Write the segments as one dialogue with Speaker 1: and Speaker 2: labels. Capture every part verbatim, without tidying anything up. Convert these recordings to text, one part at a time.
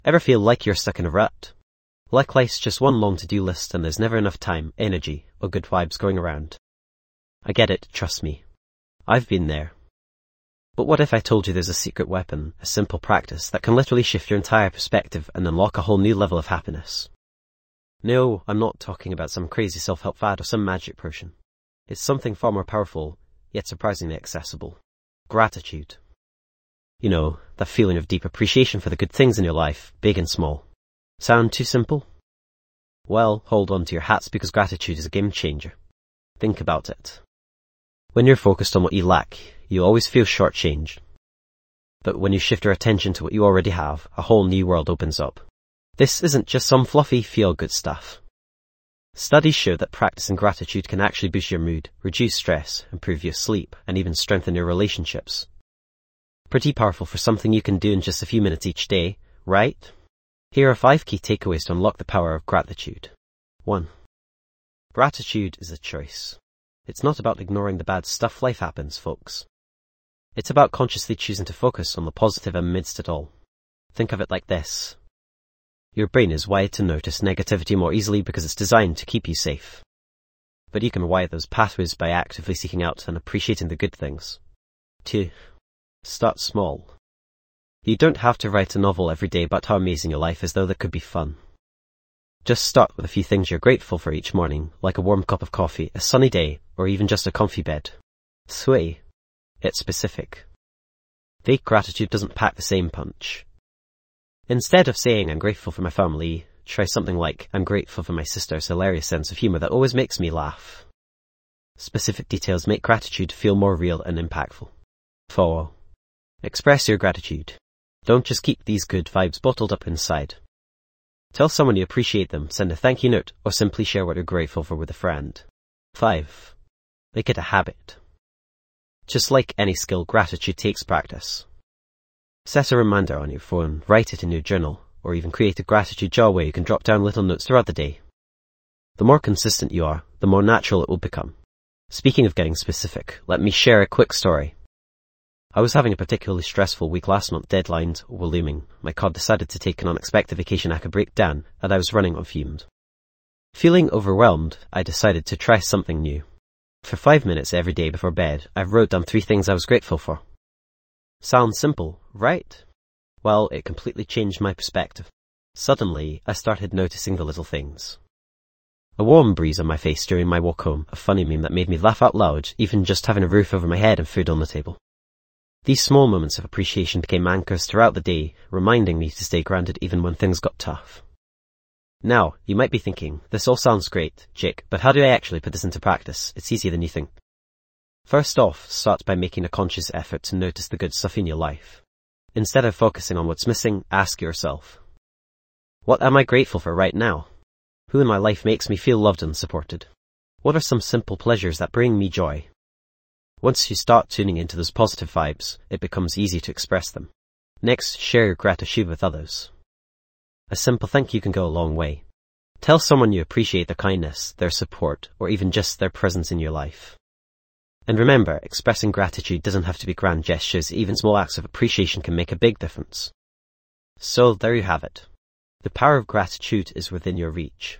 Speaker 1: Ever feel like you're stuck in a rut? Like life's just one long to-do list and there's never enough time, energy, or good vibes going around. I get it, trust me. I've been there. But what if I told you there's a secret weapon, a simple practice that can literally shift your entire perspective and unlock a whole new level of happiness? No, I'm not talking about some crazy self-help fad or some magic potion. It's something far more powerful, yet surprisingly accessible. Gratitude. You know, that feeling of deep appreciation for the good things in your life, big and small. Sound too simple? Well, hold on to your hats because gratitude is a game changer. Think about it. When you're focused on what you lack, you always feel shortchanged. But when you shift your attention to what you already have, a whole new world opens up. This isn't just some fluffy, feel-good stuff. Studies show that practicing gratitude can actually boost your mood, reduce stress, improve your sleep, and even strengthen your relationships. Pretty powerful for something you can do in just a few minutes each day, right? Here are five key takeaways to unlock the power of gratitude. one. Gratitude is a choice. It's not about ignoring the bad stuff life happens, folks. It's about consciously choosing to focus on the positive amidst it all. Think of it like this. Your brain is wired to notice negativity more easily because it's designed to keep you safe. But you can wire those pathways by actively seeking out and appreciating the good things. two. Start small. You don't have to write a novel every day about how amazing your life is, though that could be fun. Just start with a few things you're grateful for each morning, like a warm cup of coffee, a sunny day, or even just a comfy bed. three. It's specific. Fake gratitude doesn't pack the same punch. Instead of saying, I'm grateful for my family, try something like, I'm grateful for my sister's hilarious sense of humor that always makes me laugh. Specific details make gratitude feel more real and impactful. four. Express your gratitude. Don't just keep these good vibes bottled up inside. Tell someone you appreciate them, send a thank you note, or simply share what you're grateful for with a friend. five. Make it a habit. Just like any skill, gratitude takes practice. Set a reminder on your phone, write it in your journal, or even create a gratitude jar where you can drop down little notes throughout the day. The more consistent you are, the more natural it will become. Speaking of getting specific, let me share a quick story. I was having a particularly stressful week last month. Deadlines were looming. My car decided to take an unexpected vacation I could break down, and I was running on fumes. Feeling overwhelmed, I decided to try something new. For five minutes every day before bed, I wrote down three things I was grateful for. Sounds simple, right? Well, it completely changed my perspective. Suddenly, I started noticing the little things. A warm breeze on my face during my walk home, a funny meme that made me laugh out loud, even just having a roof over my head and food on the table. These small moments of appreciation became anchors throughout the day, reminding me to stay grounded even when things got tough. Now, you might be thinking, this all sounds great, Jake, but how do I actually put this into practice? It's easier than you think. First off, start by making a conscious effort to notice the good stuff in your life. Instead of focusing on what's missing, ask yourself, what am I grateful for right now? Who in my life makes me feel loved and supported? What are some simple pleasures that bring me joy? Once you start tuning into those positive vibes, it becomes easy to express them. Next, share your gratitude with others. A simple thank you can go a long way. Tell someone you appreciate their kindness, their support, or even just their presence in your life. And remember, expressing gratitude doesn't have to be grand gestures. Even small acts of appreciation can make a big difference. So there you have it. The power of gratitude is within your reach.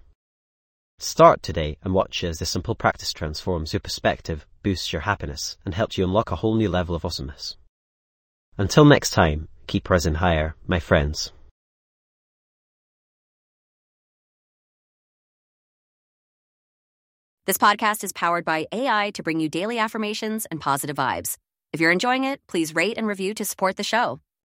Speaker 1: Start today and watch as this simple practice transforms your perspective, boosts your happiness, and helps you unlock a whole new level of awesomeness. Until next time, keep rising higher, my friends.
Speaker 2: This podcast is powered by A I to bring you daily affirmations and positive vibes. If you're enjoying it, please rate and review to support the show.